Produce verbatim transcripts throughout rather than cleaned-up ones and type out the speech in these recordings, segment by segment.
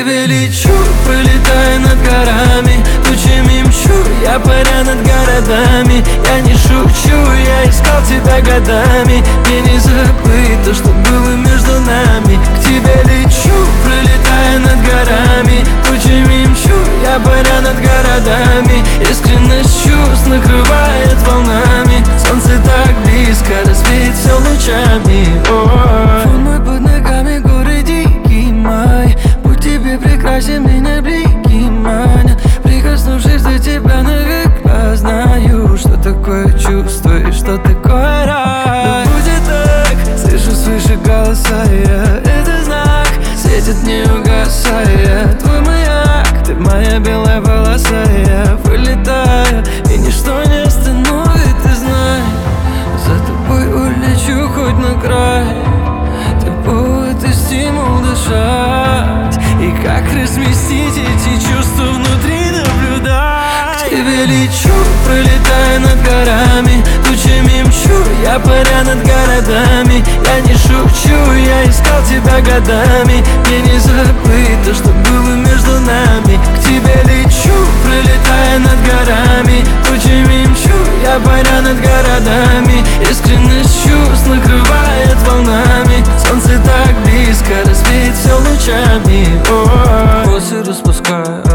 тебе лечу, пролетая над горами, тучами мчу, я паря над городами. Я не шучу, я искал тебя годами. Мне не забыть то, что было между нами. К тебе лечу, пролетая над горами, тучами мчу, я паря над городами. Искренность чувств накрывает волнами. Солнце так близко, разбить все лучами. Фон мой под ногами, горы дикий май. Путь тебе прекрасен, меня блики манят. Прикоснувшись до тебя навека, знаю, что такое чувство и что такое рай. Да будет так, слышу свыше голоса я. Это знак, светит не угасая. Твой маяк, ты моя белая полоса. Я вылетаю, и ничто не остановит, ты знай. За тобой улечу хоть на край. Ты повод и стимул дышать. И как разместить эти чувства внутри, наблюдать. К тебе лечу, пролетая над горами, тучами мчу, я паря над городами. Я не шучу, я искал тебя годами. Мне не забыть то, что было между нами. К тебе лечу, пролетая над горами, тучами мчу, я паря над городами. Искренность чувств накрывает волнами. Солнце так близко, разбить все лучами. Волосы распускаю,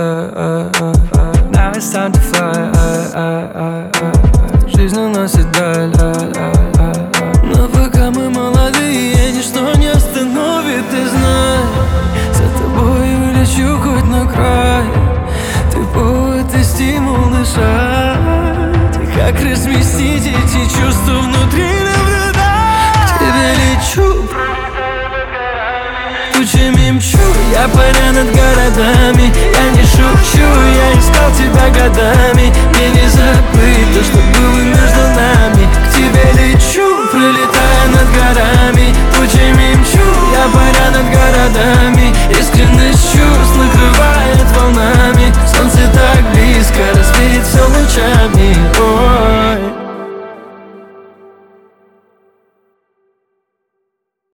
now it's time to fly. Жизнь уносит даль, но пока мы молодые, ничто не остановит, ты знай. За тобой улечу хоть на край. Ты повод и стимул дышать. И как разместить эти чувства внутри, наблюдать. К тебе лечу, тучами мчу, я паря над городами. Я не шучу, я искал тебя годами. Мне не забыть то, что было между нами. К тебе лечу, пролетая над горами, тучами мчу, я паря над городами.